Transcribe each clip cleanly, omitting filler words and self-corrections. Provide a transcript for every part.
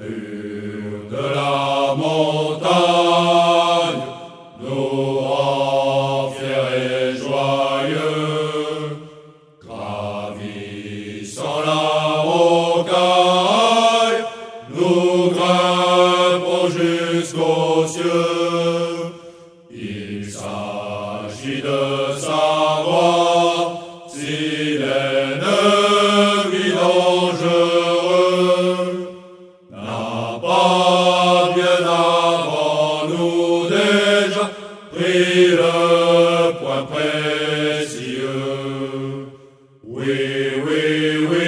Pur de la montagne, nous rend fiers et joyeux, gravissant la rocaille, nous grimpons jusqu'aux cieux. Il s'agit de savoir si l'ennemi dangereux n'a pas bien avant nous déjà pris le point précieux. Oui, oui, oui,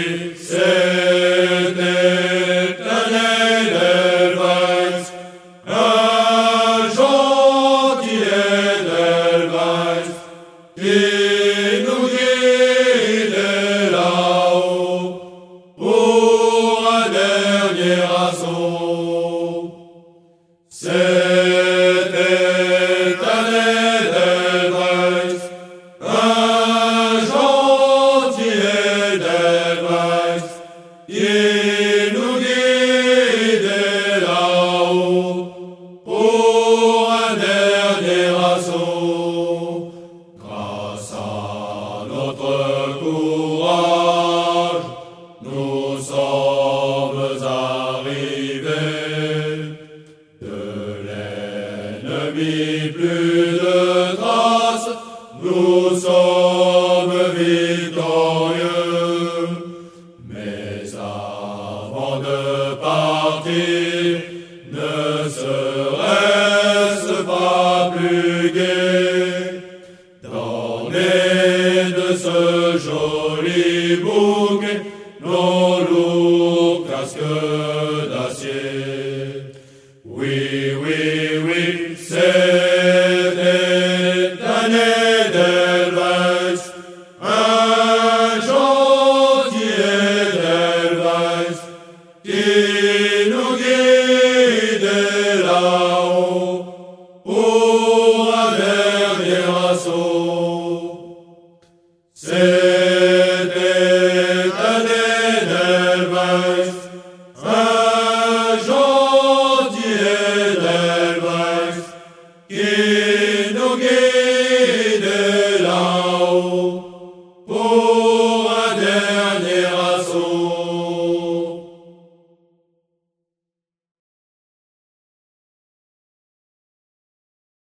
c'était un Edelweiss, un gentil Edelweiss, qui nous guidait là-haut pour un dernier assaut. C'était un Edelweiss, un gentil Edelweiss, qui nous guidait là-haut pour un dernier assaut. Grâce à notre courage, nous sommes arrivés. De l'ennemi plus de traces, nous sommes victorieux. Mais avant de partir, ne serait-ce pas plus gai d'orner de ce joli bouquet nos lourds casques d'acier? Oui, oui, oui, c'était un Edelweiss, un gentil Edelweiss, qui nous guidait là-haut pour un dernier assaut.